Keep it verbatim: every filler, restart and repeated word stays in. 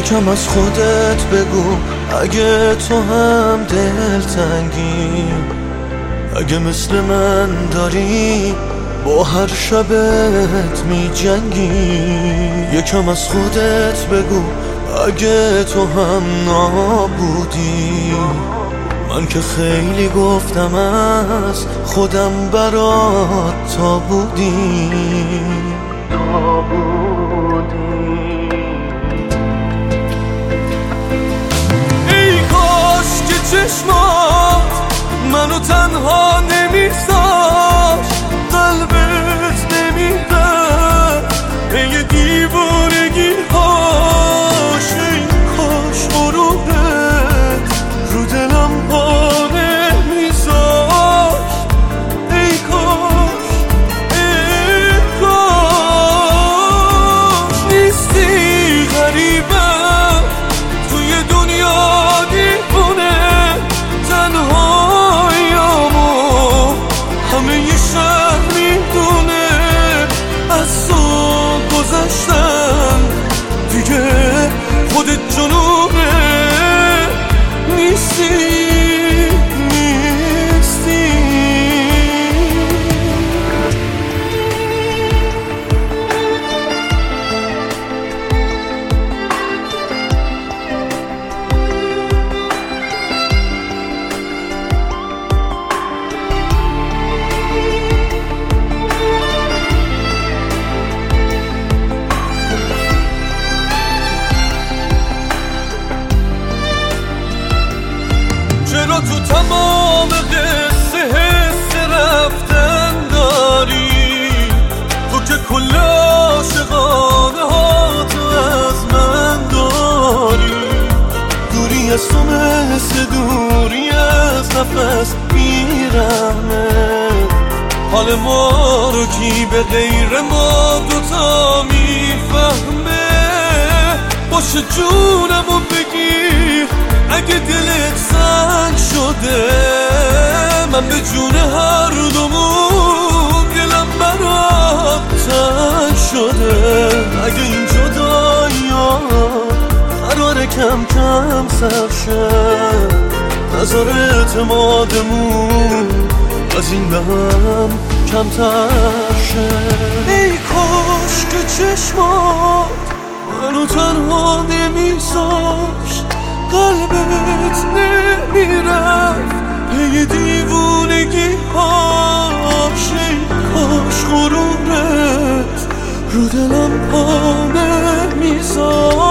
یکم از خودت بگو اگه تو هم دلتنگی، اگه مثل من داری با هر شبت می جنگی. یکم از خودت بگو اگه تو هم نابودی، من که خیلی گفتم از خودم برات تا بودی تا بودی. ای کاش که چشمات منو تنها نمیذاشت، قلبت نمیرفت پی دیوانگی هاش. ای کاش غروبت رو دلم پا نمیذاشت. ای کاش ای کاش نیستی غریبم توی دنیا دیوونه، تنهاییامو همه ی شهر میدونه. از تو گذشتم دیگه خودت جنونه، نیستی نیستی. چرا تو تمام قصه حس رفتن داری؟ تو که کل عاشقانه ها تو از من داری. دوری از تو مثل دوری از نفس میرمه، حال ما رو کی به غیر ما دوتا میفهمه. باشه جونمو بگیر اگه دلت سنگ شده، من به جون هر دومون دلم برات تنگ شده. اگه این جدایی‌ها قراره کم کم سر شه، نذار اعتمادمون از این به هم کمتر شه. ای کاش که چشمات منو تنها نمیذاشت، قلبت نمیرفت پی دیوونگی هاش. ای کاش غرورت رو دلم پا نمیذاشت.